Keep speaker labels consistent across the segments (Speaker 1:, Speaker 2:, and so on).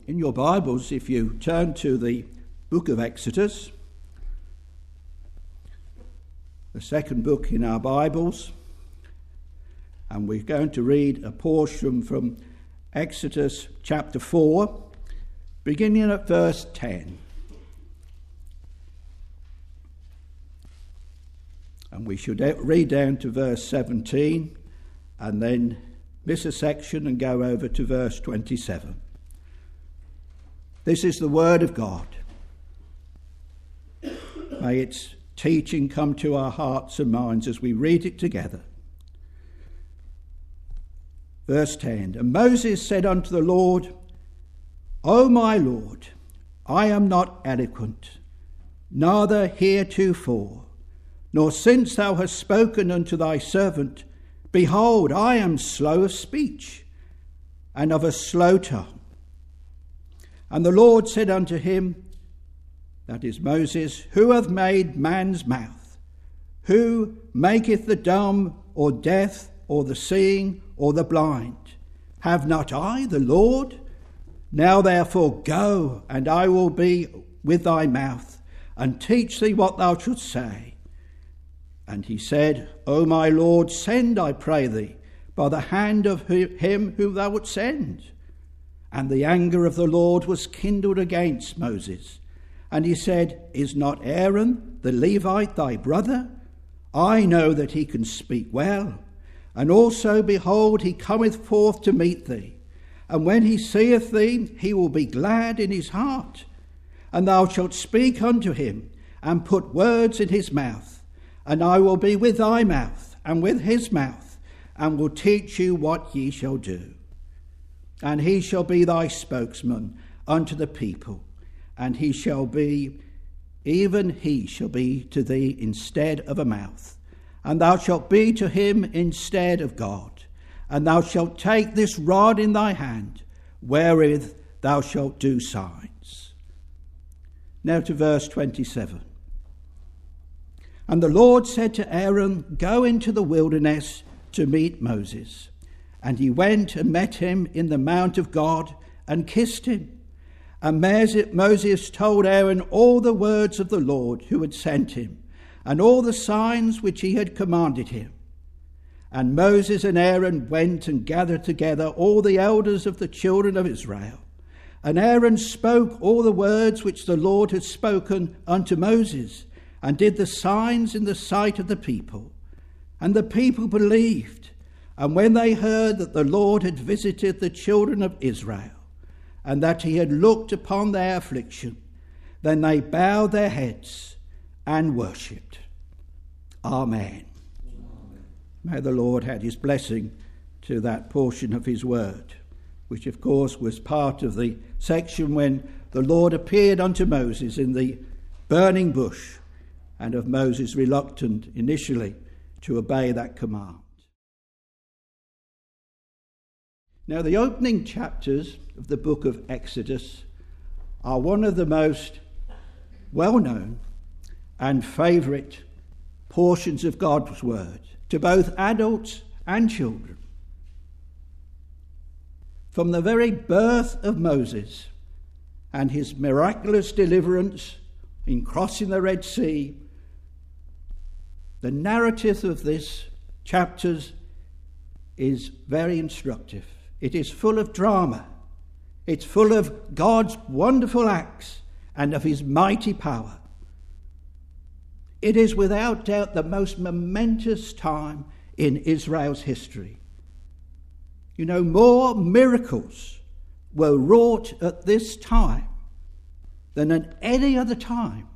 Speaker 1: In your Bibles, if you turn to the book of Exodus, the second book in our Bibles, and we're going to read a portion from Exodus chapter 4, beginning at verse 10. And we should read down to verse 17 and then miss a section and go over to verse 27. This is the word of God. May its teaching come to our hearts and minds as we read it together. Verse 10, And Moses said unto the Lord, O my Lord, I am not eloquent, neither heretofore, nor since thou hast spoken unto thy servant. Behold, I am slow of speech, and of a slow tongue. And the Lord said unto him, that is Moses, Who hath made man's mouth? Who maketh the dumb, or deaf, or the seeing, or the blind? Have not I, the Lord? Now therefore go, and I will be with thy mouth, and teach thee what thou shouldst say. And he said, O my Lord, send, I pray thee, by the hand of him whom thou wouldst send. And the anger of the Lord was kindled against Moses. And he said, Is not Aaron the Levite thy brother? I know that he can speak well. And also, behold, he cometh forth to meet thee. And when he seeth thee, he will be glad in his heart. And thou shalt speak unto him, and put words in his mouth. And I will be with thy mouth, and with his mouth, and will teach you what ye shall do. And he shall be thy spokesman unto the people, and he shall be, even he shall be to thee instead of a mouth. And thou shalt be to him instead of God. And thou shalt take this rod in thy hand, wherewith thou shalt do signs. Now to verse 27. And the Lord said to Aaron, Go into the wilderness to meet Moses. And he went and met him in the mount of God and kissed him. And Moses told Aaron all the words of the Lord who had sent him, and all the signs which he had commanded him. And Moses and Aaron went and gathered together all the elders of the children of Israel. And Aaron spoke all the words which the Lord had spoken unto Moses, and did the signs in the sight of the people. And the people believed. And when they heard that the Lord had visited the children of Israel, and that he had looked upon their affliction, then they bowed their heads and worshipped. Amen. May the Lord add his blessing to that portion of his word, which of course was part of the section when the Lord appeared unto Moses in the burning bush, and of Moses reluctant initially to obey that command. Now, the opening chapters of the book of Exodus are one of the most well-known and favourite portions of God's word to both adults and children. From the very birth of Moses and his miraculous deliverance in crossing the Red Sea, the narrative of this chapters is very instructive. It is full of drama. It's full of God's wonderful acts and of his mighty power. It is without doubt the most momentous time in Israel's history. You know, more miracles were wrought at this time than at any other time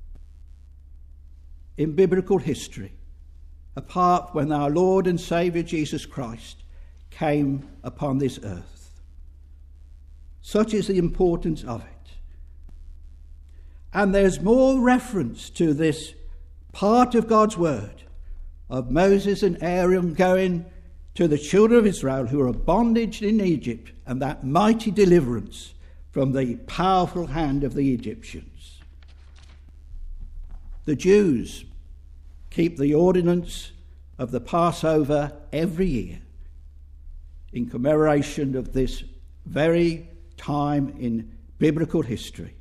Speaker 1: in biblical history, apart when our Lord and Saviour Jesus Christ came upon this earth. Such is the importance of it. And there's more reference to this part of God's word of Moses and Aaron going to the children of Israel who are bondage in Egypt, and that mighty deliverance from the powerful hand of the Egyptians. The Jews keep the ordinance of the Passover every year in commemoration of this very time in biblical history.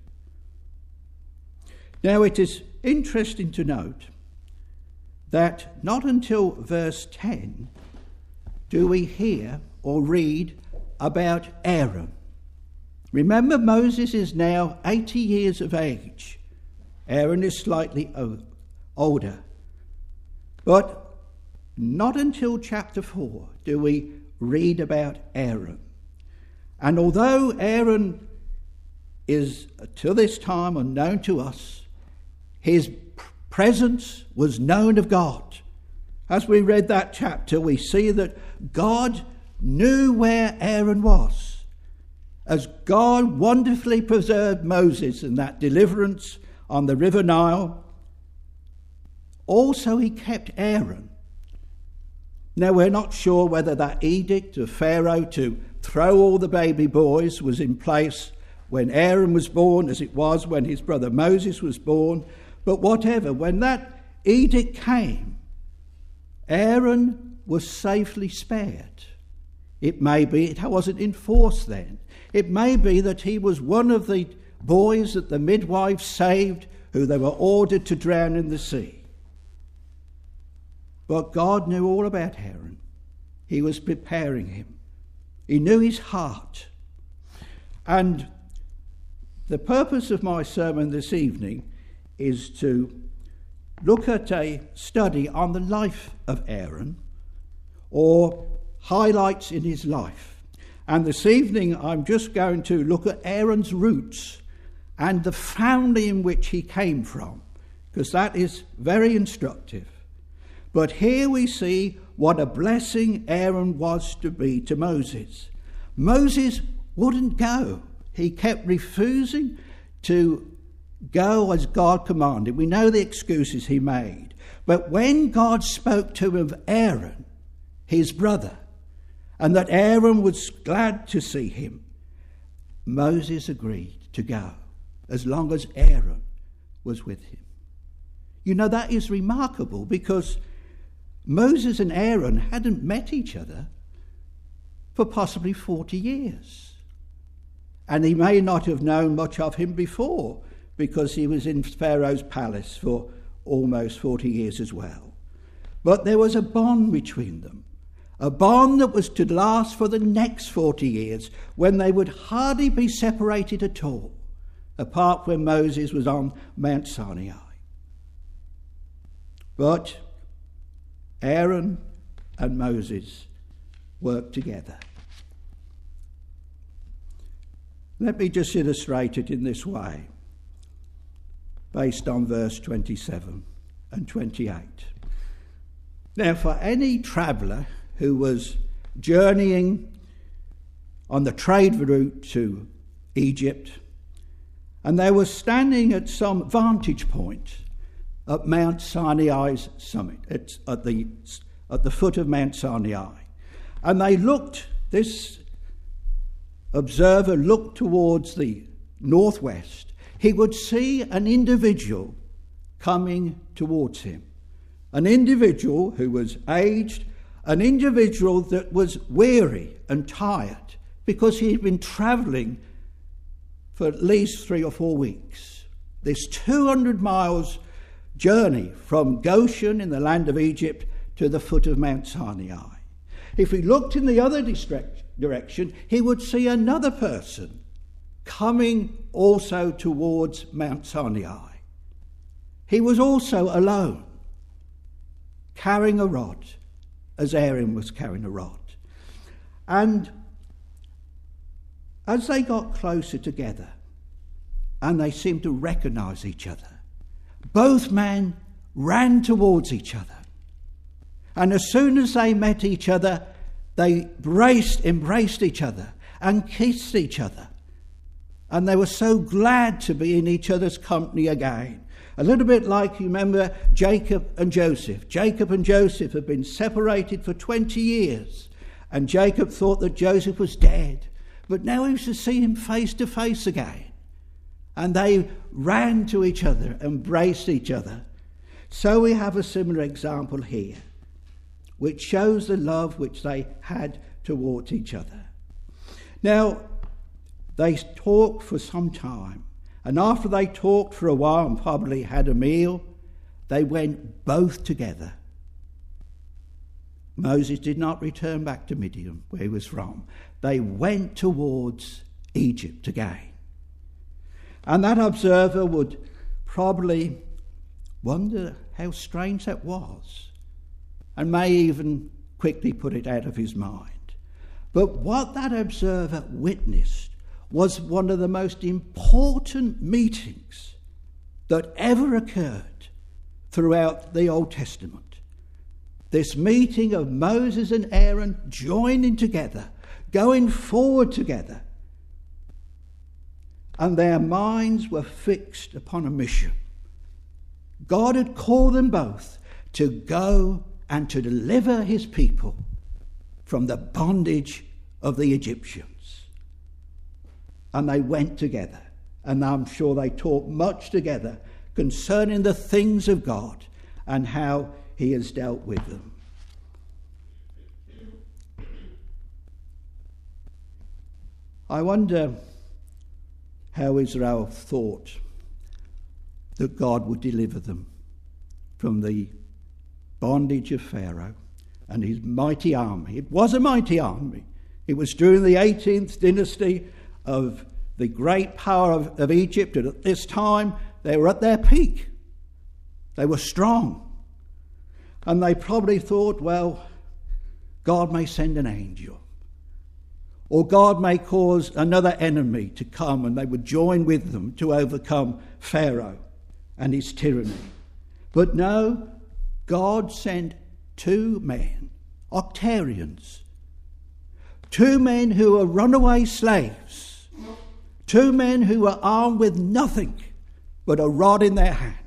Speaker 1: Now, it is interesting to note that not until verse 10 do we hear or read about Aaron. Remember, Moses is now 80 years of age. Aaron is slightly older. But not until chapter 4 do we read about Aaron. And although Aaron is, to this time, unknown to us, his presence was known of God. As we read that chapter, we see that God knew where Aaron was. As God wonderfully preserved Moses in that deliverance on the River Nile, also he kept Aaron. Now, we're not sure whether that edict of Pharaoh to throw all the baby boys was in place when Aaron was born, as it was when his brother Moses was born. But whatever, when that edict came, Aaron was safely spared. It may be it wasn't enforced then. It may be that he was one of the boys that the midwives saved, who they were ordered to drown in the sea. But God knew all about Aaron. He was preparing him. He knew his heart. And the purpose of my sermon this evening is to look at a study on the life of Aaron, or highlights in his life. And this evening I'm just going to look at Aaron's roots and the family in which he came from, because that is very instructive. But here we see what a blessing Aaron was to be to Moses. Moses wouldn't go. He kept refusing to go as God commanded. We know the excuses he made. But when God spoke to him of Aaron, his brother, and that Aaron was glad to see him, Moses agreed to go as long as Aaron was with him. You know, that is remarkable, because Moses and Aaron hadn't met each other for possibly 40 years. And he may not have known much of him before, because he was in Pharaoh's palace for almost 40 years as well. But there was a bond between them, a bond that was to last for the next 40 years, when they would hardly be separated at all, apart when Moses was on Mount Sinai. But Aaron and Moses worked together. Let me just illustrate it in this way, based on verse 27 and 28. Now, for any traveller who was journeying on the trade route to Egypt, and they were standing at some vantage point at Mount Sinai's summit, at the foot of Mount Sinai, and this observer looked towards the northwest, he would see an individual coming towards him. An individual who was aged, an individual that was weary and tired, because he had been travelling for at least 3 or 4 weeks. This 200 miles journey from Goshen in the land of Egypt to the foot of Mount Sinai. If he looked in the other direction, he would see another person coming also towards Mount Sinai. He was also alone, carrying a rod, as Aaron was carrying a rod. And as they got closer together, and they seemed to recognise each other, both men ran towards each other. And as soon as they met each other, they embraced each other and kissed each other. And they were so glad to be in each other's company again. A little bit like, you remember, Jacob and Joseph. Jacob and Joseph had been separated for 20 years. And Jacob thought that Joseph was dead. But now he was to see him face to face again. And they ran to each other, embraced each other. So we have a similar example here, which shows the love which they had towards each other. Now, They talked for some time, and after they talked for a while and probably had a meal, they went both together. Moses did not return back to Midian, where he was from. They went towards Egypt again. And that observer would probably wonder how strange that was, and may even quickly put it out of his mind. But what that observer witnessed was one of the most important meetings that ever occurred throughout the Old Testament. This meeting of Moses and Aaron joining together, going forward together, and their minds were fixed upon a mission. God had called them both to go and to deliver his people from the bondage of the Egyptians. And they went together, and I'm sure they talked much together concerning the things of God and how he has dealt with them. I wonder how Israel thought that God would deliver them from the bondage of Pharaoh and his mighty army. It was a mighty army. It was during the 18th dynasty of the great power of Egypt, and at this time they were at their peak. They were strong. And they probably thought, well, God may send an angel, or God may cause another enemy to come, and they would join with them to overcome Pharaoh and his tyranny. But no, God sent two men, Octarians, two men who were runaway slaves, two men who were armed with nothing but a rod in their hand.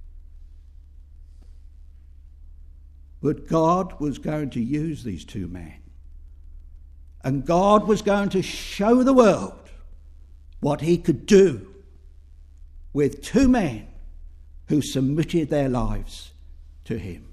Speaker 1: But God was going to use these two men. And God was going to show the world what he could do with two men who submitted their lives to him.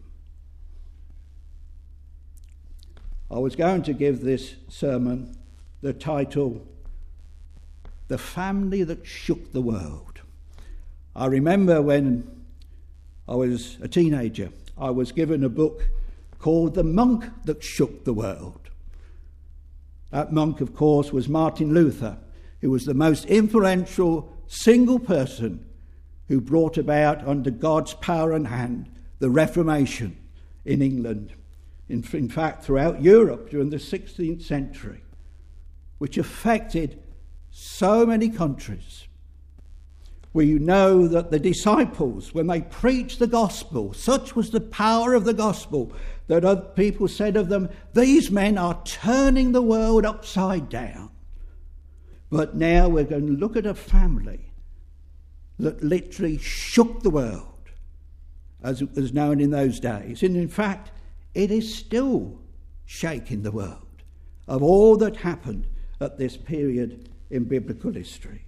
Speaker 1: I was going to give this sermon the title, The Family That Shook the World. I remember when I was a teenager, I was given a book called The Monk That Shook the World. That monk, of course, was Martin Luther, who was the most influential single person who brought about, under God's power and hand, the Reformation in England, in fact throughout Europe during the 16th century, which affected so many countries. We know that the disciples, when they preached the gospel, such was the power of the gospel that other people said of them, these men are turning the world upside down. But now we're going to look at a family that literally shook the world, as it was known in those days. And in fact, it is still shaking the world of all that happened at this period in biblical history.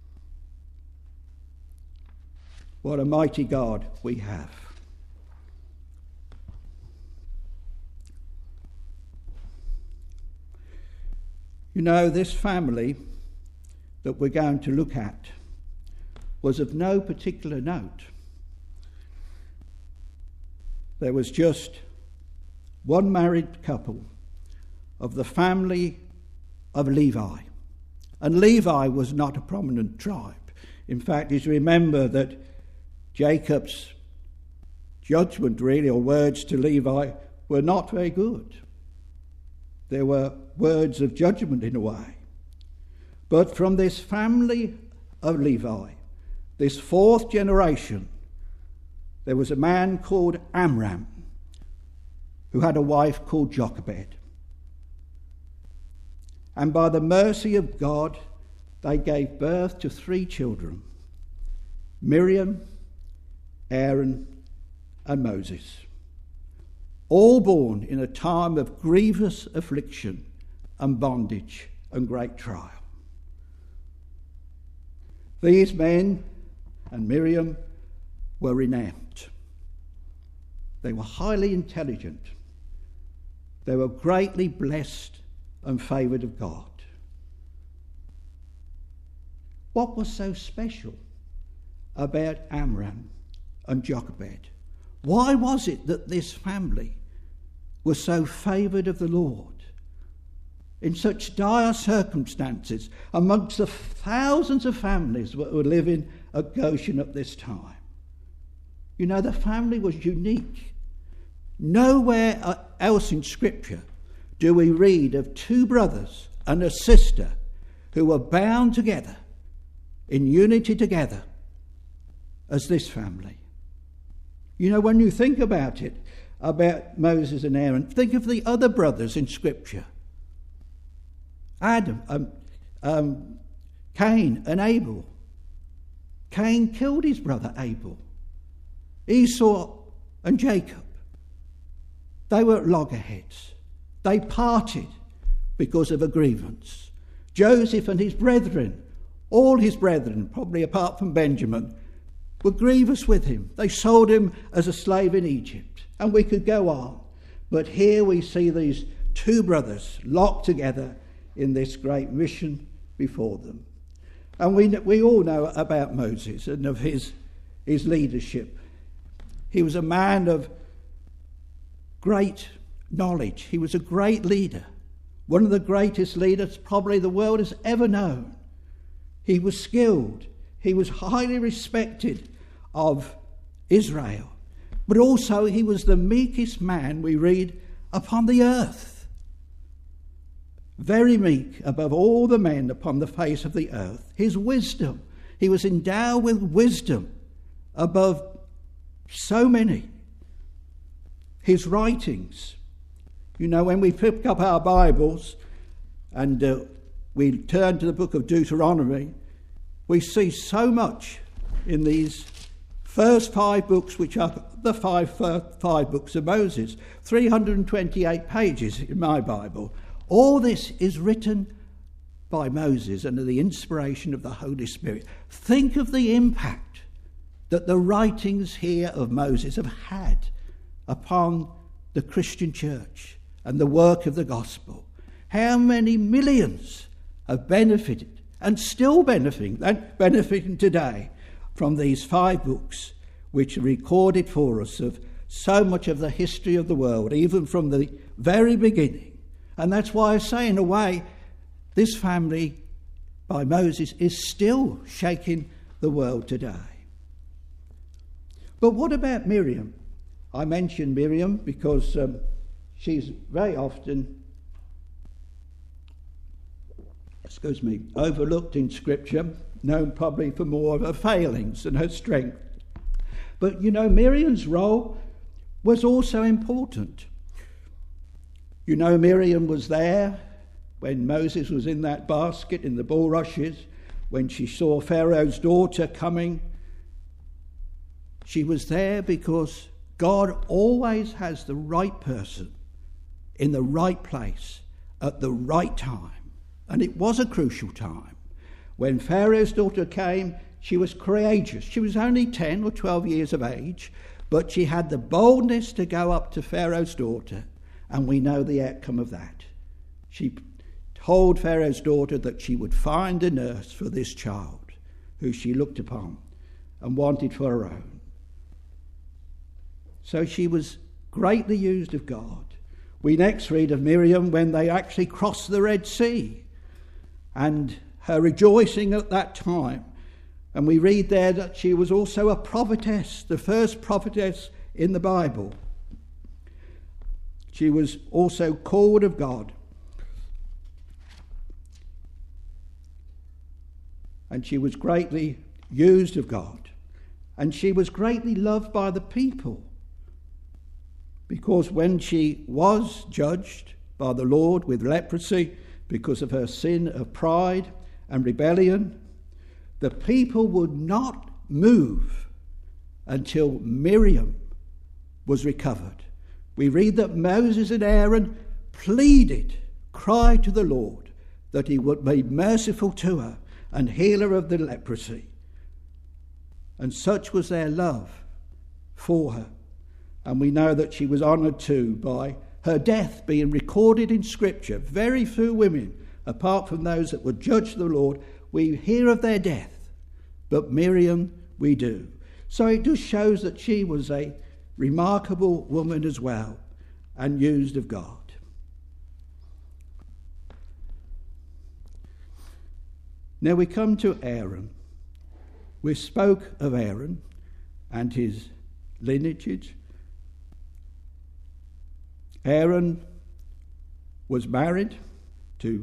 Speaker 1: What a mighty God we have. You know, this family that we're going to look at was of no particular note. There was just one married couple of the family of Levi. And Levi was not a prominent tribe. In fact, you remember that Jacob's judgment, really, or words to Levi, were not very good. There were words of judgment in a way. But from this family of Levi, this fourth generation, there was a man called Amram, who had a wife called Jochebed. And by the mercy of God, they gave birth to 3 children, Miriam, Aaron, and Moses, all born in a time of grievous affliction and bondage and great trial. These men and Miriam were renowned. They were highly intelligent. They were greatly blessed and favoured of God. What was so special about Amram and Jochebed? Why was it that this family was so favoured of the Lord? In such dire circumstances, amongst the thousands of families that were living at Goshen at this time. You know, the family was unique. Nowhere else in Scripture do we read of two brothers and a sister who were bound together, in unity together, as this family. You know, when you think about it, about Moses and Aaron, think of the other brothers in Scripture. Cain and Abel. Cain killed his brother Abel. Esau and Jacob. They were loggerheads. They parted because of a grievance. Joseph and his brethren, all his brethren, probably apart from Benjamin, were grievous with him. They sold him as a slave in Egypt. And we could go on. But here we see these two brothers locked together in this great mission before them. And we all know about Moses and of his leadership. He was a man of great knowledge. He was a great leader, one of the greatest leaders probably the world has ever known. He was skilled. He was highly respected of Israel. But also he was the meekest man we read upon the earth. Very meek above all the men upon the face of the earth. His wisdom, he was endowed with wisdom above so many. His writings, you know, when we pick up our Bibles and we turn to the book of Deuteronomy, we see so much in these first 5 books, which are the five books of Moses, 328 pages in my Bible. All this is written by Moses under the inspiration of the Holy Spirit. Think of the impact that the writings here of Moses have had upon the Christian church and the work of the gospel. How many millions have benefited and still benefiting today from these 5 books which are recorded for us of so much of the history of the world, even from the very beginning. And that's why I say, in a way, this family by Moses is still shaking the world today. But what about Miriam? I mention Miriam because she's very often, overlooked in Scripture, known probably for more of her failings than her strength. But, you know, Miriam's role was also important. You know, Miriam was there when Moses was in that basket in the bulrushes, when she saw Pharaoh's daughter coming. She was there because God always has the right person in the right place at the right time. And it was a crucial time. When Pharaoh's daughter came, she was courageous. She was only 10 or 12 years of age, but she had the boldness to go up to Pharaoh's daughter. And we know the outcome of that. She told Pharaoh's daughter that she would find a nurse for this child who she looked upon and wanted for her own. So she was greatly used of God. We next read of Miriam when they actually crossed the Red Sea and her rejoicing at that time. And we read there that she was also a prophetess, the first prophetess in the Bible. She was also called of God. And she was greatly used of God. And she was greatly loved by the people. Because when she was judged by the Lord with leprosy because of her sin of pride and rebellion, the people would not move until Miriam was recovered. We read that Moses and Aaron cried to the Lord that he would be merciful to her and heal her of the leprosy. And such was their love for her. And we know that she was honoured too by her death being recorded in Scripture. Very few women, apart from those that would judge the Lord, we hear of their death, but Miriam we do. So it just shows that she was a remarkable woman as well, and used of God. Now we come to Aaron. We spoke of Aaron and his lineage. Aaron was married to,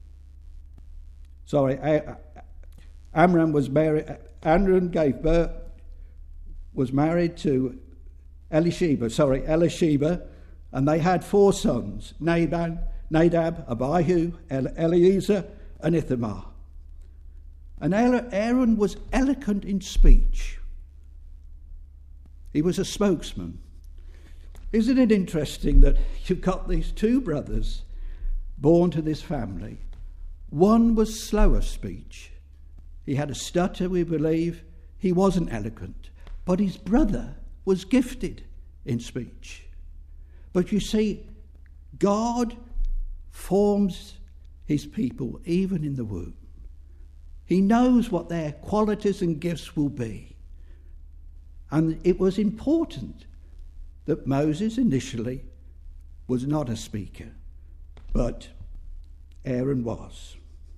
Speaker 1: Amram was married, Amram gave birth, was married to Elisheba, and they had 4 sons, Nadab, Abihu, Eleazar, and Ithamar. And Aaron was eloquent in speech. He was a spokesman. Isn't it interesting that you've got these 2 brothers born to this family? One was slow of speech. He had a stutter, we believe. He wasn't eloquent. But his brother was gifted in speech. But you see, God forms his people even in the womb. He knows what their qualities and gifts will be. And it was important that Moses initially was not a speaker, but Aaron was.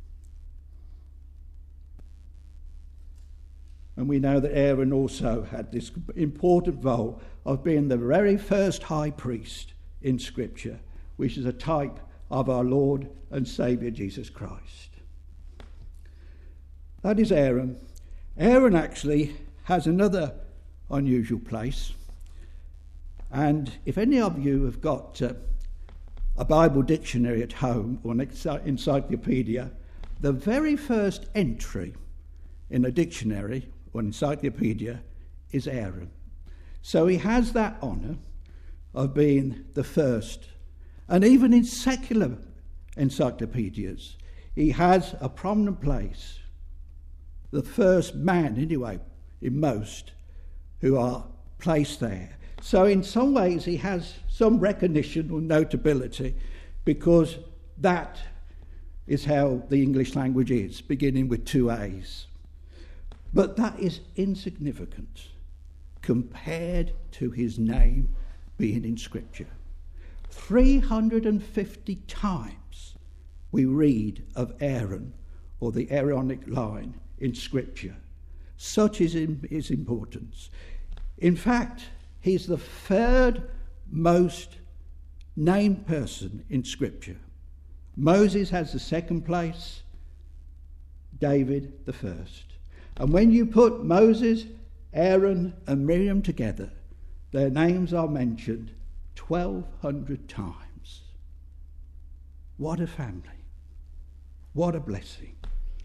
Speaker 1: And we know that Aaron also had this important role of being the very first high priest in Scripture, which is a type of our Lord and Saviour Jesus Christ. That is Aaron. Aaron actually has another unusual place. And if any of you have got a Bible dictionary at home or an encyclopedia, the very first entry in a dictionary or encyclopedia is Aaron. So he has that honour of being the first. And even in secular encyclopedias, he has a prominent place. The first man, anyway, in most, who are placed there. So in some ways he has some recognition or notability, because that is how the English language is, beginning with 2 A's. But that is insignificant compared to his name being in Scripture. 350 times we read of Aaron, or the Aaronic line, in Scripture. Such is his importance. In fact, he's the 3rd most named person in Scripture. Moses has the 2nd place, David the 1st. And when you put Moses, Aaron and Miriam together, their names are mentioned 1,200 times. What a family. What a blessing.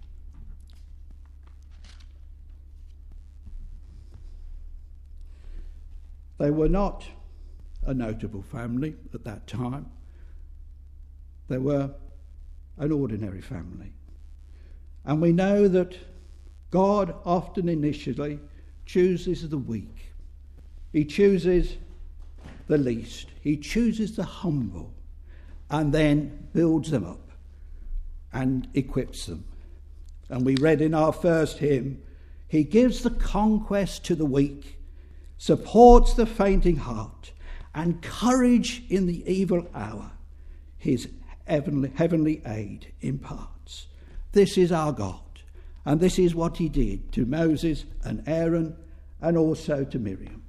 Speaker 1: They were not a notable family at that time. They were an ordinary family. And we know that God often initially chooses the weak. He chooses the least. He chooses the humble, and then builds them up and equips them. And we read in our first hymn, he gives the conquest to the weak, supports the fainting heart, and courage in the evil hour his heavenly aid imparts. This is our God, and this is what he did to Moses and Aaron, and also to Miriam.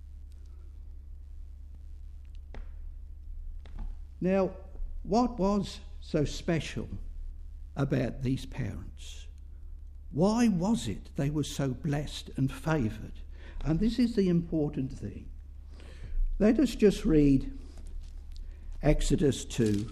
Speaker 1: Now, what was so special about these parents? Why was it they were so blessed and favoured? And this is the important thing. Let us just read Exodus 2,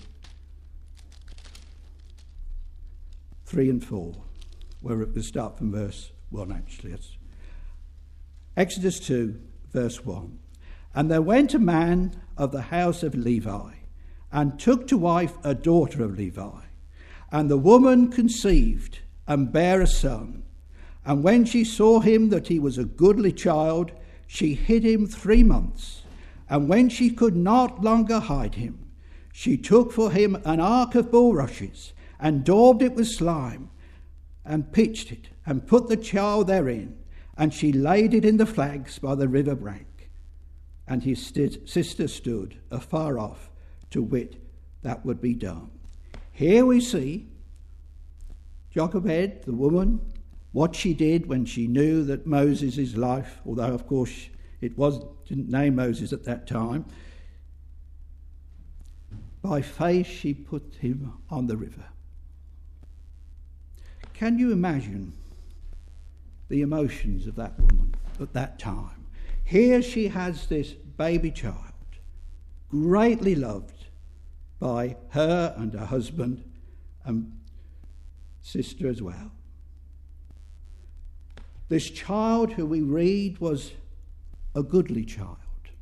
Speaker 1: 3 and 4, where it will start from verse 1 actually. It's Exodus 2, verse 1. And there went a man of the house of Levi, and took to wife a daughter of Levi. And the woman conceived, and bare a son. And when she saw him that he was a goodly child, she hid him 3 months. And when she could not longer hide him, she took for him an ark of bulrushes, and daubed it with slime, and pitched it, and put the child therein, and she laid it in the flags by the river brink. And his sister stood afar off to wit that would be done. Here we see Jochebed, the woman, what she did when she knew that Moses' life, although of course didn't name Moses at that time, by faith she put him on the river. Can you imagine the emotions of that woman at that time? Here she has this baby child, greatly loved by her and her husband and sister as well. This child, who we read, was a goodly child.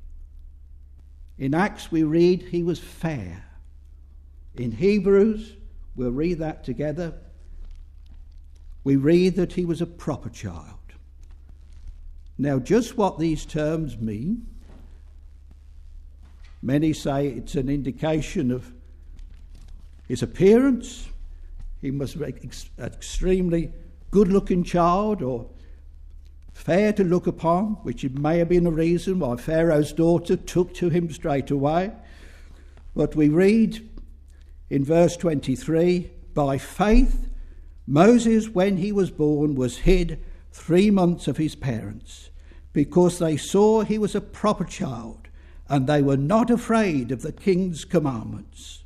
Speaker 1: In Acts we read he was fair. In Hebrews, we'll read that together, we read that he was a proper child. Now, just what these terms mean, many say it's an indication of his appearance. He must be an extremely good-looking child, or fair to look upon, which it may have been a reason why Pharaoh's daughter took to him straight away. But we read in verse 23, by faith Moses, when he was born, was hid 3 months of his parents, because they saw he was a proper child, and they were not afraid of the king's commandments.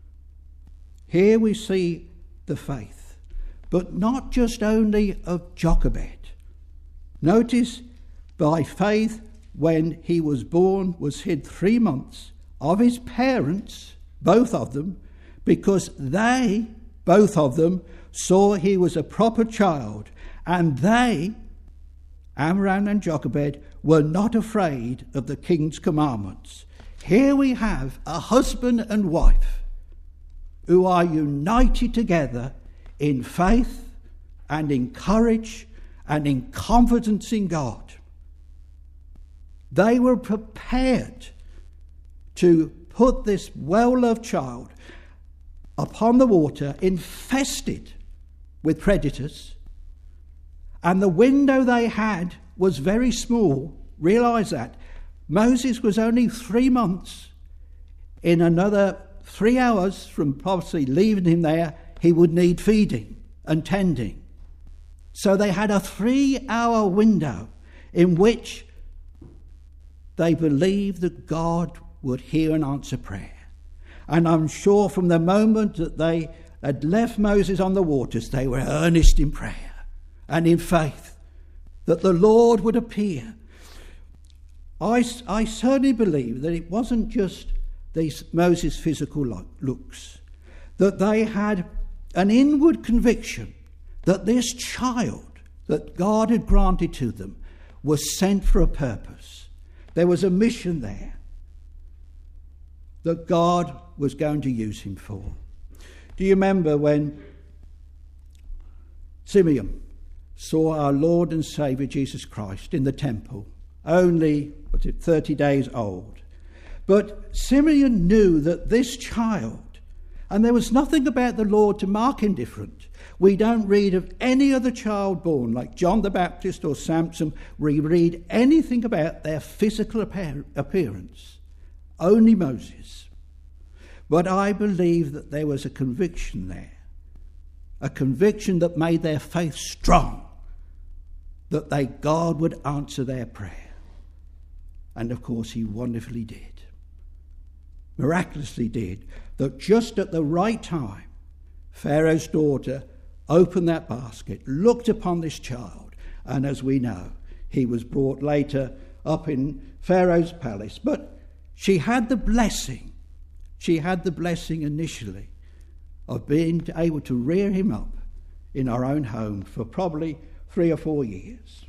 Speaker 1: Here we see the faith, but not just only of Jochebed. Notice, by faith, when he was born, was hid 3 months of his parents, both of them, because they, both of them, saw he was a proper child, and they, Amram and Jochebed, were not afraid of the king's commandments. Here we have a husband and wife who are united together in faith and in courage and in confidence in God. They were prepared to put this well-loved child upon the water, infested with predators, and the window they had was very small. Realise that. Moses was only 3 months. In another 3 hours from probably leaving him there, he would need feeding and tending. So they had a 3-hour window in which they believed that God would hear and answer prayer. And I'm sure from the moment that they had left Moses on the waters, they were earnest in prayer and in faith that the Lord would appear. I certainly believe that it wasn't just these Moses' physical looks, that they had an inward conviction that this child that God had granted to them was sent for a purpose. There was a mission there that God was going to use him for. Do you remember when Simeon saw our Lord and Saviour Jesus Christ in the temple, only 30 days old? But Simeon knew that this child, and there was nothing about the Lord to mark him different. We don't read of any other child born like John the Baptist or Samson. We read anything about their physical appearance. Only Moses. But I believe that there was a conviction there, a conviction that made their faith strong, that God would answer their prayer. And of course he wonderfully did, miraculously did, that just at the right time, Pharaoh's daughter opened that basket, looked upon this child, and as we know, he was brought later up in Pharaoh's palace. But she had the blessing initially of being able to rear him up in our own home for probably 3 or 4 years.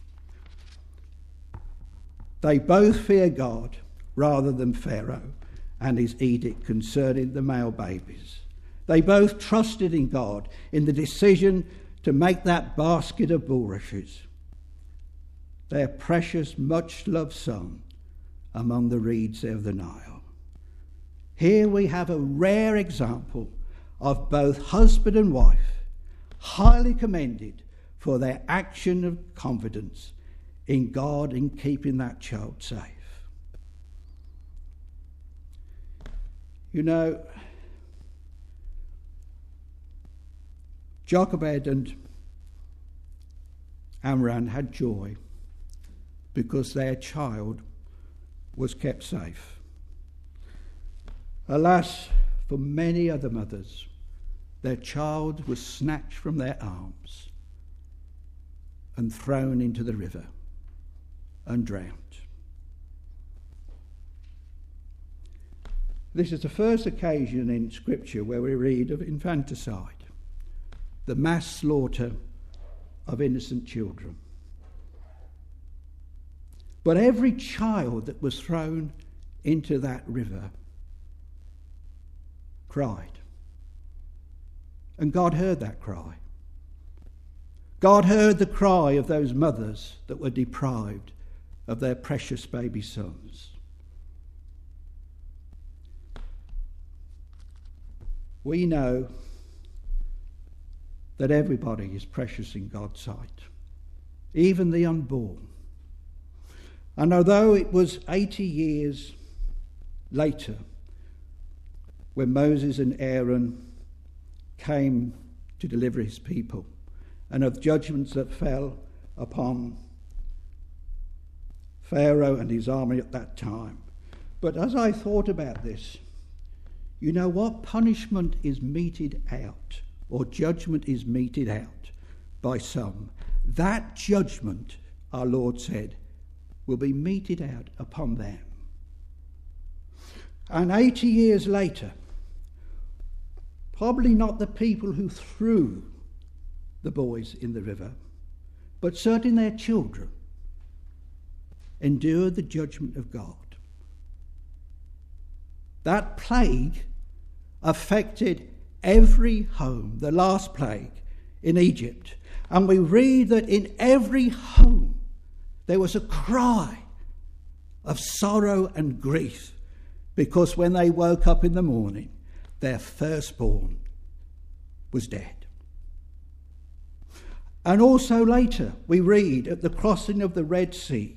Speaker 1: They both fear God rather than Pharaoh and his edict concerning the male babies. They both trusted in God in the decision to make that basket of bulrushes, their precious, much-loved son, among the reeds of the Nile. Here we have a rare example of both husband and wife highly commended for their action of confidence in God in keeping that child safe. You know, Jochebed and Amram had joy because their child was kept safe. Alas, for many other mothers, their child was snatched from their arms and thrown into the river and drowned. This is the first occasion in Scripture where we read of infanticide, the mass slaughter of innocent children. But every child that was thrown into that river cried. And God heard that cry. God heard the cry of those mothers that were deprived of their precious baby sons. We know that everybody is precious in God's sight, even the unborn. And although it was 80 years later when Moses and Aaron came to deliver his people, and of judgments that fell upon Pharaoh and his army at that time. But as I thought about this, you know what punishment is meted out, or judgment is meted out by some, that judgment, our Lord said, will be meted out upon them. And 80 years later, probably not the people who threw the boys in the river, but certainly their children endured the judgment of God. That plague affected every home, the last plague in Egypt. And we read that in every home there was a cry of sorrow and grief, because when they woke up in the morning, their firstborn was dead. And also later, we read at the crossing of the Red Sea,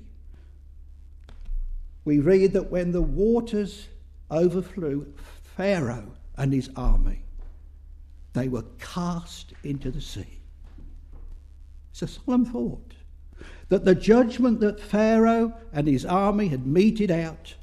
Speaker 1: we read that when the waters overflew Pharaoh and his army, they were cast into the sea. It's a solemn thought that the judgment that Pharaoh and his army had meted out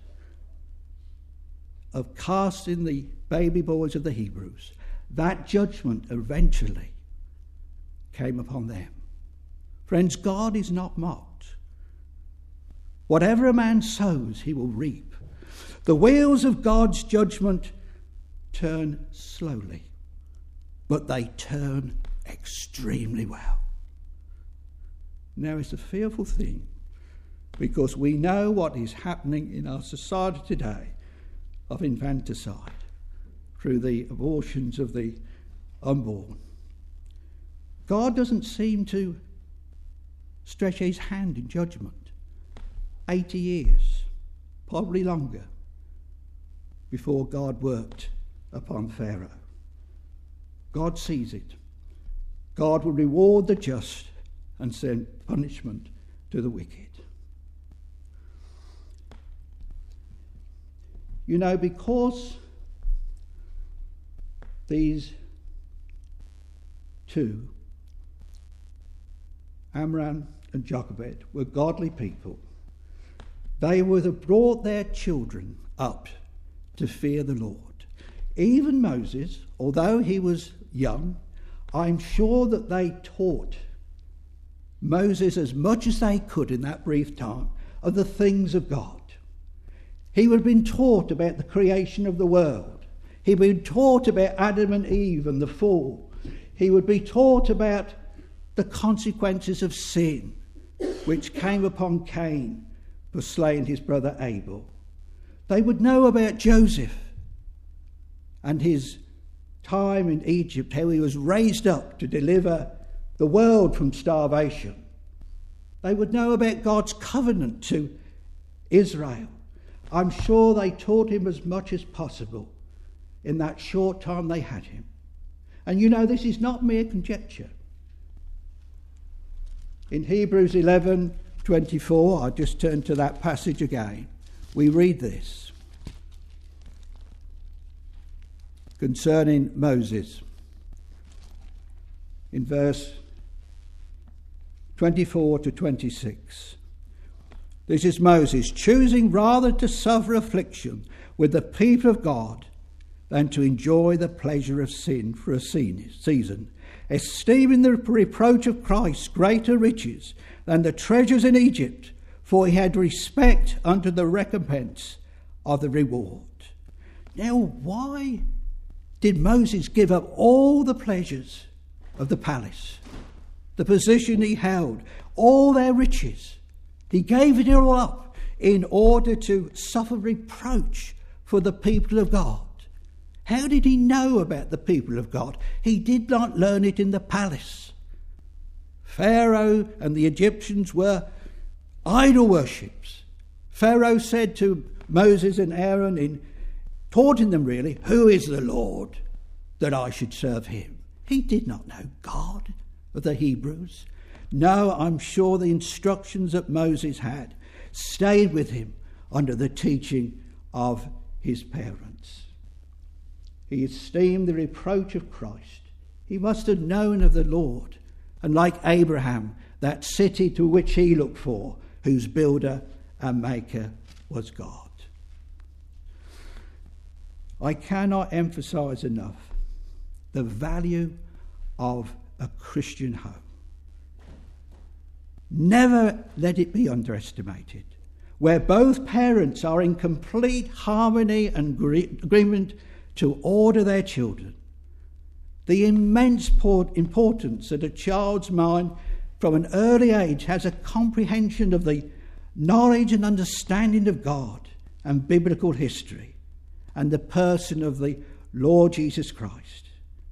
Speaker 1: of casting the baby boys of the Hebrews, that judgment eventually came upon them. Friends, God is not mocked. Whatever a man sows, he will reap. The wheels of God's judgment turn slowly, but they turn extremely well. Now, it's a fearful thing, because we know what is happening in our society today of infanticide through the abortions of the unborn. God doesn't seem to stretch his hand in judgment. 80 years, probably longer, before God worked upon Pharaoh. God sees it. God will reward the just and send punishment to the wicked. You know, because these two, Amram and Jochebed, were godly people, they would have brought their children up to fear the Lord. Even Moses, although he was young, I'm sure that they taught Moses as much as they could in that brief time of the things of God. He would have been taught about the creation of the world. He would be taught about Adam and Eve and the fall. He would be taught about the consequences of sin, which came upon Cain for slaying his brother Abel. They would know about Joseph and his time in Egypt, how he was raised up to deliver the world from starvation. They would know about God's covenant to Israel. I'm sure they taught him as much as possible in that short time they had him. And you know, this is not mere conjecture. In Hebrews 11:24, I just turn to that passage again. We read this concerning Moses. In verse 24 to 26. This is Moses, choosing rather to suffer affliction with the people of God than to enjoy the pleasure of sin for a season, esteeming the reproach of Christ greater riches than the treasures in Egypt, for he had respect unto the recompense of the reward. Now, why did Moses give up all the pleasures of the palace, the position he held, all their riches? He gave it all up in order to suffer reproach for the people of God. How did he know about the people of God? He did not learn it in the palace. Pharaoh and the Egyptians were idol worshippers. Pharaoh said to Moses and Aaron, taunting them really, who is the Lord that I should serve him? He did not know God of the Hebrews. No, I'm sure the instructions that Moses had stayed with him under the teaching of his parents. He esteemed the reproach of Christ. He must have known of the Lord, and like Abraham, that city to which he looked for, whose builder and maker was God. I cannot emphasize enough the value of a Christian home. Never let it be underestimated, where both parents are in complete harmony and agreement to order their children. The immense importance that a child's mind from an early age has a comprehension of the knowledge and understanding of God and biblical history and the person of the Lord Jesus Christ.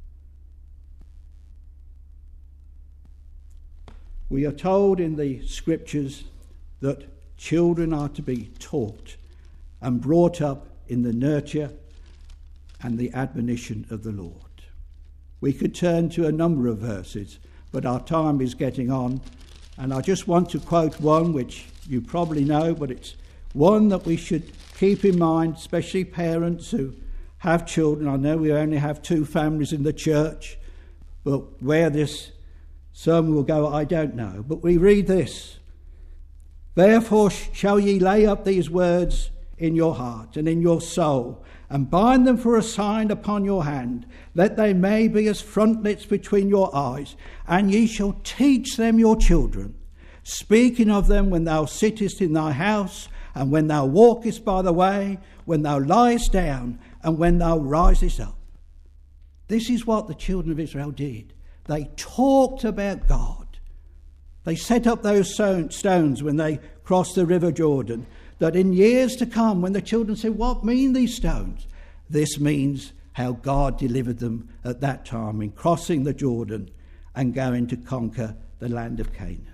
Speaker 1: We are told in the scriptures that children are to be taught and brought up in the nurture and the admonition of the Lord. We could turn to a number of verses, but our time is getting on, and I just want to quote one which you probably know, but it's one that we should keep in mind, especially parents who have children. I know we only have 2 families in the church, but where this sermon will go, I don't know. But we read this: therefore shall ye lay up these words in your heart and in your soul, and bind them for a sign upon your hand, that they may be as frontlets between your eyes. And ye shall teach them your children, speaking of them when thou sittest in thy house, and when thou walkest by the way, when thou liest down, and when thou risest up. This is what the children of Israel did. They talked about God. They set up those stones when they crossed the river Jordan, that in years to come, when the children say, what mean these stones? This means how God delivered them at that time in crossing the Jordan and going to conquer the land of Canaan.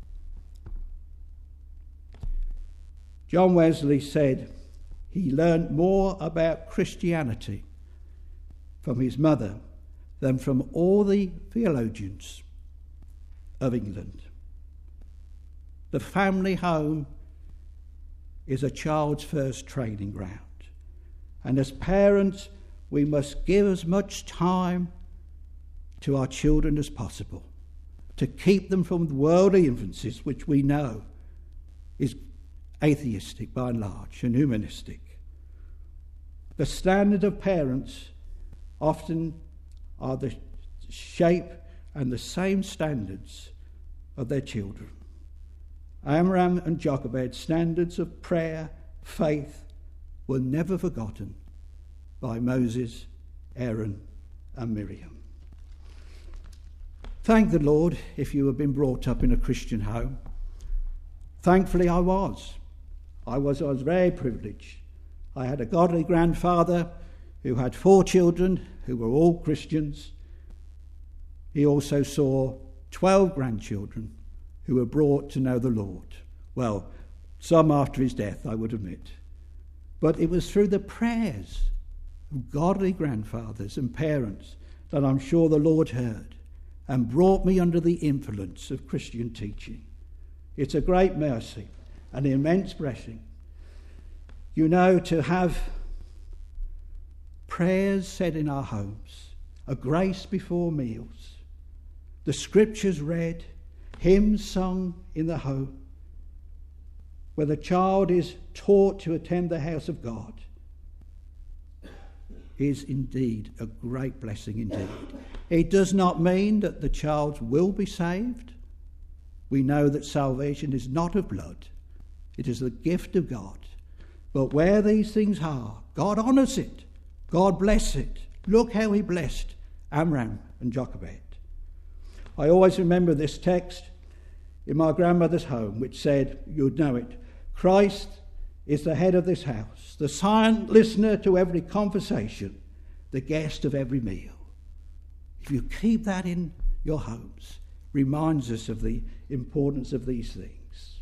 Speaker 1: John Wesley said he learned more about Christianity from his mother than from all the theologians of England. The family home is a child's first training ground. And as parents, we must give as much time to our children as possible to keep them from the worldly influences, which we know is atheistic by and large and humanistic. The standard of parents often are the shape and the same standards of their children. Amram and Jochebed's standards of prayer, faith, were never forgotten by Moses, Aaron, and Miriam. Thank the Lord if you have been brought up in a Christian home. Thankfully, I was. I was very privileged. I had a godly grandfather who had 4 children who were all Christians. He also saw 12 grandchildren who were brought to know the Lord. Well, some after his death, I would admit. But it was through the prayers of godly grandfathers and parents that I'm sure the Lord heard and brought me under the influence of Christian teaching. It's a great mercy, an immense blessing. You know, to have prayers said in our homes, a grace before meals, the scriptures read, hymns sung in the home, where the child is taught to attend the house of God, is indeed a great blessing indeed. It does not mean that the child will be saved. We know that salvation is not of blood. It is the gift of God. But where these things are, God honours it. God bless it. Look how he blessed Amram and Jochebed. I always remember this text in my grandmother's home, which said, you'd know it, Christ is the head of this house, the silent listener to every conversation, the guest of every meal. If you keep that in your homes, reminds us of the importance of these things.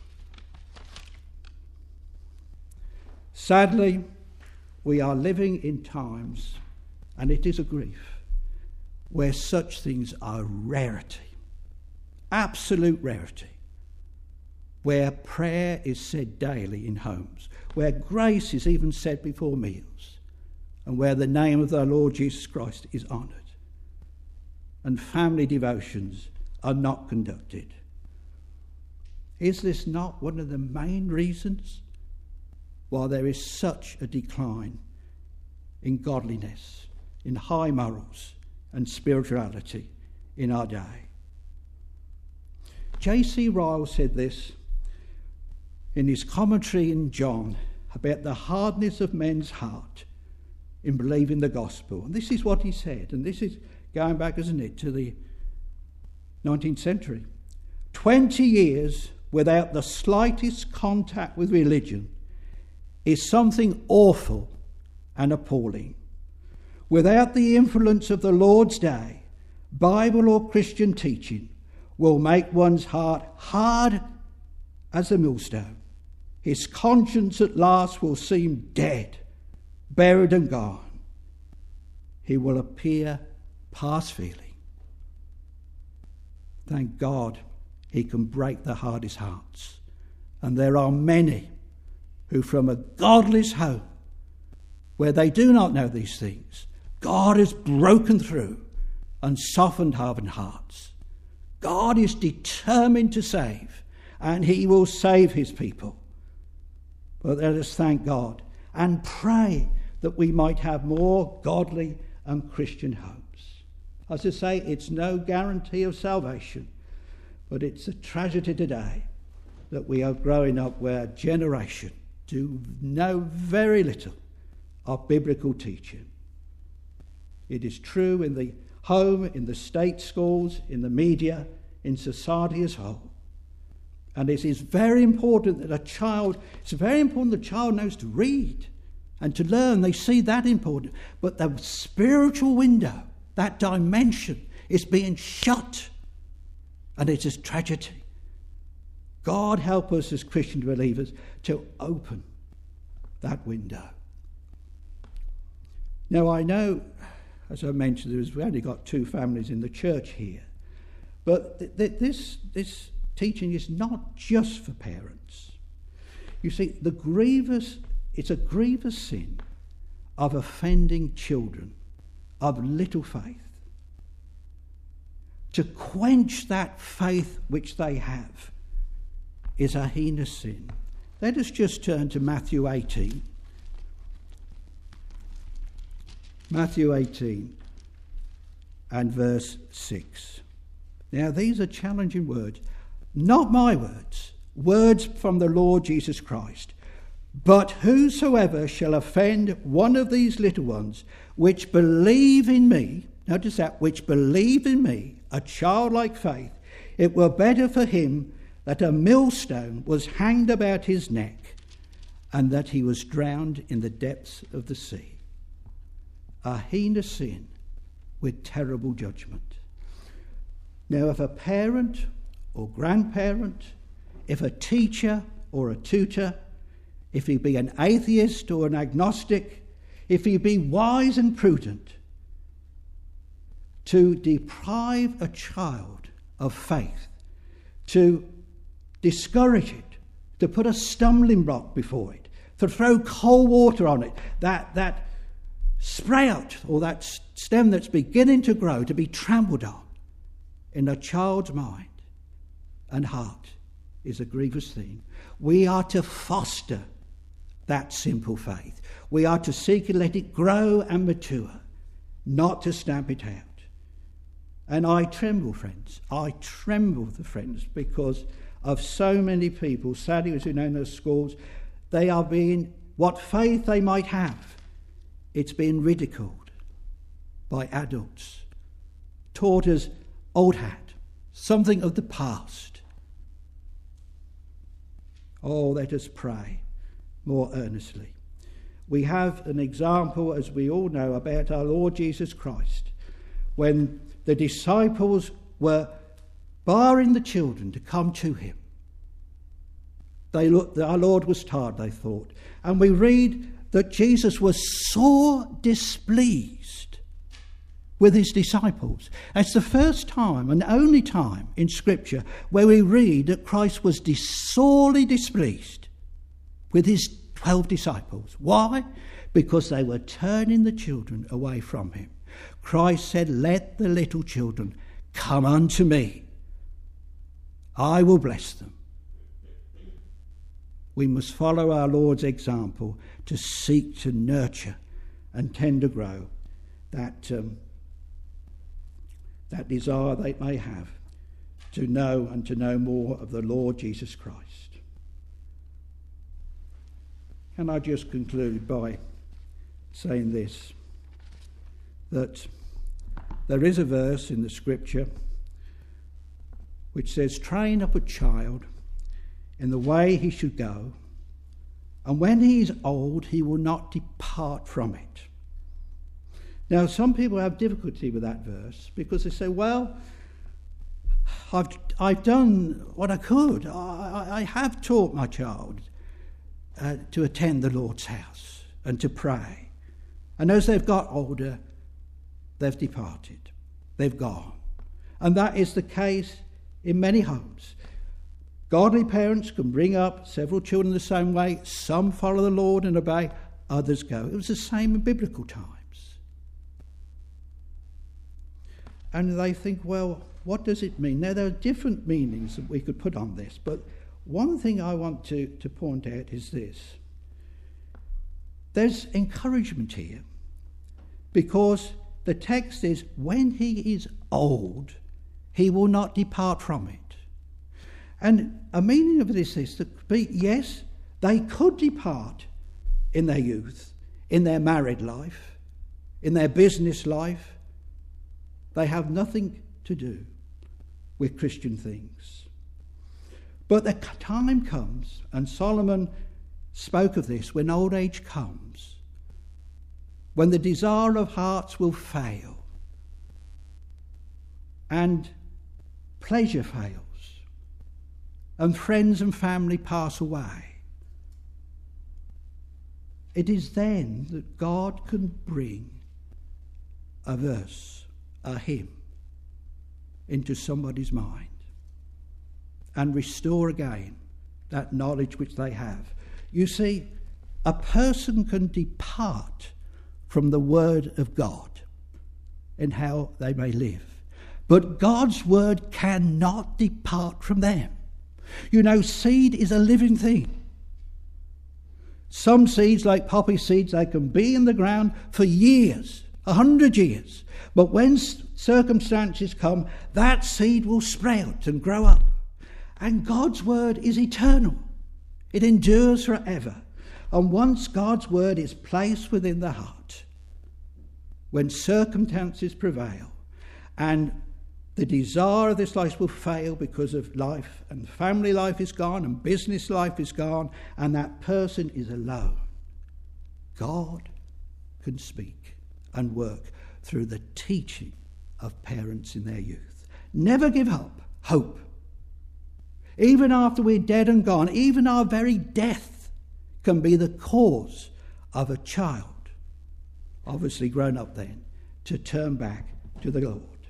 Speaker 1: Sadly, we are living in times, and it is a grief, where such things are rarity, absolute rarity, where prayer is said daily in homes, where grace is even said before meals, and where the name of the Lord Jesus Christ is honoured, and family devotions are not conducted. Is this not one of the main reasons why there is such a decline in godliness, in high morals and spirituality in our day? J.C. Ryle said this in his commentary in John about the hardness of men's heart in believing the gospel. And this is what he said, and this is going back, isn't it, to the 19th century. 20 years without the slightest contact with religion is something awful and appalling. Without the influence of the Lord's day, Bible or Christian teaching will make one's heart hard as a millstone. His conscience at last will seem dead, buried and gone. He will appear past feeling. Thank God he can break the hardest hearts. And there are many who from a godless home, where they do not know these things, God has broken through and softened hardened hearts. God is determined to save, and he will save his people. But let us thank God and pray that we might have more godly and Christian homes. As I say, it's no guarantee of salvation, but it's a tragedy today that we are growing up where a generation do know very little of biblical teaching. It is true in the home, in the state schools, in the media, in society as a whole. And it is very important that the child knows to read and to learn. They see that important. But the spiritual window, that dimension, is being shut. And it is tragedy. God help us as Christian believers to open that window. Now I know, as I mentioned, we've only got 2 families in the church here. But this teaching is not just for parents. You see, it's a grievous sin of offending children of little faith. To quench that faith which they have is a heinous sin. Let us just turn to Matthew 18. Matthew 18 and verse 6. Now these are challenging words. Not my words, words from the Lord Jesus Christ. But whosoever shall offend one of these little ones which believe in me, notice that, which believe in me, a childlike faith, it were better for him that a millstone was hanged about his neck and that he was drowned in the depths of the sea. A heinous sin with terrible judgment. Now, if a parent or grandparent, if a teacher or a tutor, if he be an atheist or an agnostic, if he be wise and prudent, to deprive a child of faith, to discourage it, to put a stumbling block before it, to throw cold water on it, that sprout or that stem that's beginning to grow to be trampled on in a child's mind and heart is a grievous thing. We are to foster that simple faith. We are to seek and let it grow and mature, not to stamp it out. And I tremble, friends. I tremble, friends, because of so many people, sadly, as you know, in those schools, they are being, what faith they might have, it's being ridiculed by adults, taught as old hat, something of the past. Oh, let us pray more earnestly. We have an example, as we all know, about our Lord Jesus Christ, when the disciples were barring the children to come to him. Our Lord was tired, they thought. And we read that Jesus was sore displeased with his disciples. It's the first time and only time in Scripture where we read that Christ was sorely displeased with his 12 disciples. Why? Because they were turning the children away from him. Christ said, "Let the little children come unto me. I will bless them." We must follow our Lord's example to seek to nurture and tend to grow that desire they may have to know more of the Lord Jesus Christ. Can I just conclude by saying this, that there is a verse in the Scripture which says, "Train up a child in the way he should go, and when he is old, he will not depart from it." Now, some people have difficulty with that verse because they say, well, I've done what I could. I have taught my child to attend the Lord's house and to pray. And as they've got older, they've departed. They've gone. And that is the case in many homes. Godly parents can bring up several children the same way. Some follow the Lord and obey, others go. It was the same in biblical times. And they think, well, what does it mean? Now, there are different meanings that we could put on this, but one thing I want to point out is this. There's encouragement here, because the text is, when he is old, he will not depart from it. And a meaning of this is to be, yes, they could depart in their youth, in their married life, in their business life. They have nothing to do with Christian things. But the time comes, and Solomon spoke of this, when old age comes, when the desire of hearts will fail, and pleasure fails, and friends and family pass away. It is then that God can bring a verse, a hymn, into somebody's mind and restore again that knowledge which they have. You see, a person can depart from the word of God in how they may live, but God's word cannot depart from them. You know, seed is a living thing. Some seeds, like poppy seeds, they can be in the ground for years, 100 years. But when circumstances come, that seed will sprout and grow up. And God's word is eternal. It endures forever. And once God's word is placed within the heart, when circumstances prevail and the desire of this life will fail because of life, and family life is gone, and business life is gone, and that person is alone, God can speak and work through the teaching of parents in their youth. Never give up hope. Even after we're dead and gone, even our very death can be the cause of a child, obviously grown up then, to turn back to the Lord.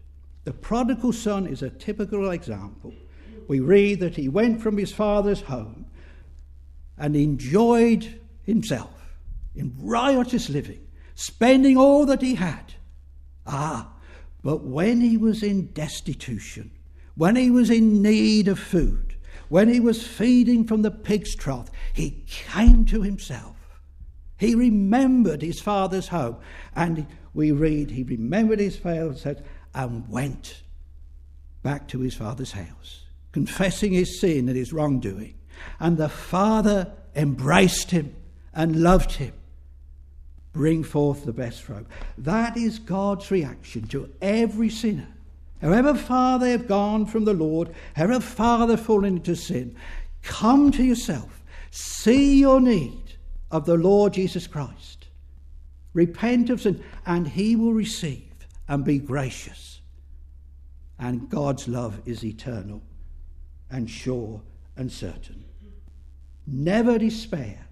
Speaker 1: The prodigal son is a typical example. We read that he went from his father's home and enjoyed himself in riotous living, spending all that he had. But when he was in destitution, when he was in need of food, when he was feeding from the pig's trough, he came to himself. He remembered his father's home. And we read, he remembered his father's house and went back to his father's house, confessing his sin and his wrongdoing. And the father embraced him and loved him. Bring forth the best robe. That is God's reaction to every sinner. However far they have gone from the Lord, however far they've fallen into sin, come to yourself. See your need of the Lord Jesus Christ. Repent of sin, and he will receive and be gracious. And God's love is eternal and sure and certain. Never despair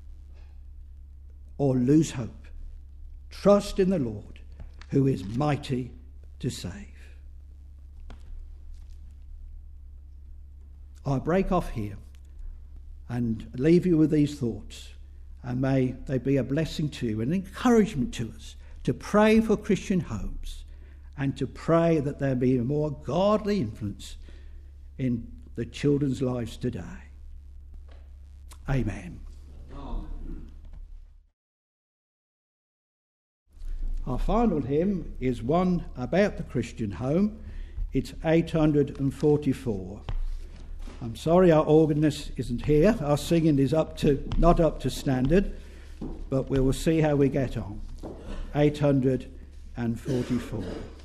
Speaker 1: or lose hope. Trust in the Lord, who is mighty to save. I'll break off here and leave you with these thoughts, and may they be a blessing to you, an encouragement to us to pray for Christian homes and to pray that there be a more godly influence in the children's lives today. Amen. Our final hymn is one about the Christian home. It's 844. I'm sorry our organist isn't here. Our singing is not up to standard, but we will see how we get on. 844.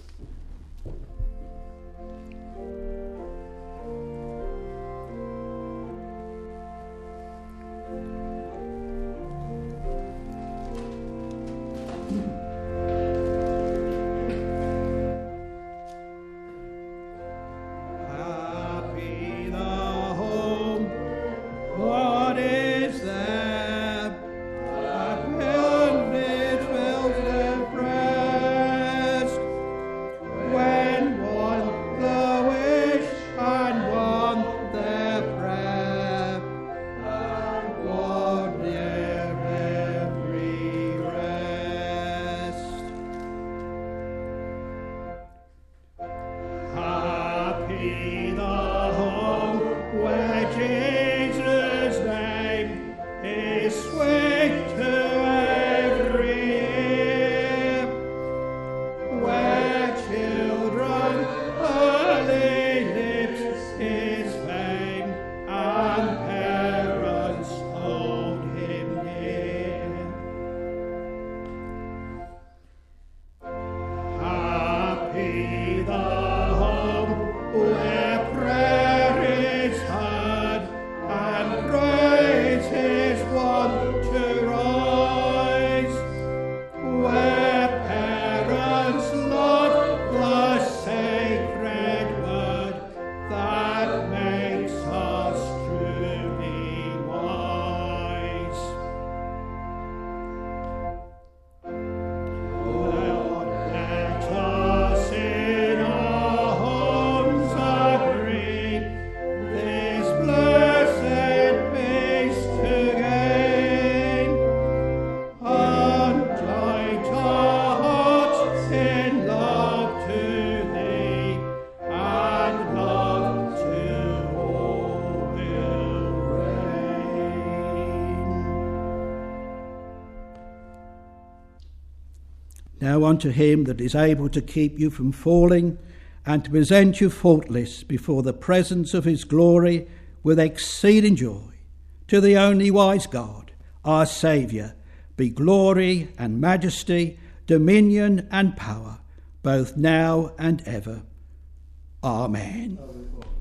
Speaker 1: Now unto him that is able to keep you from falling and to present you faultless before the presence of his glory with exceeding joy, to the only wise God, our Saviour, be glory and majesty, dominion and power, both now and ever. Amen.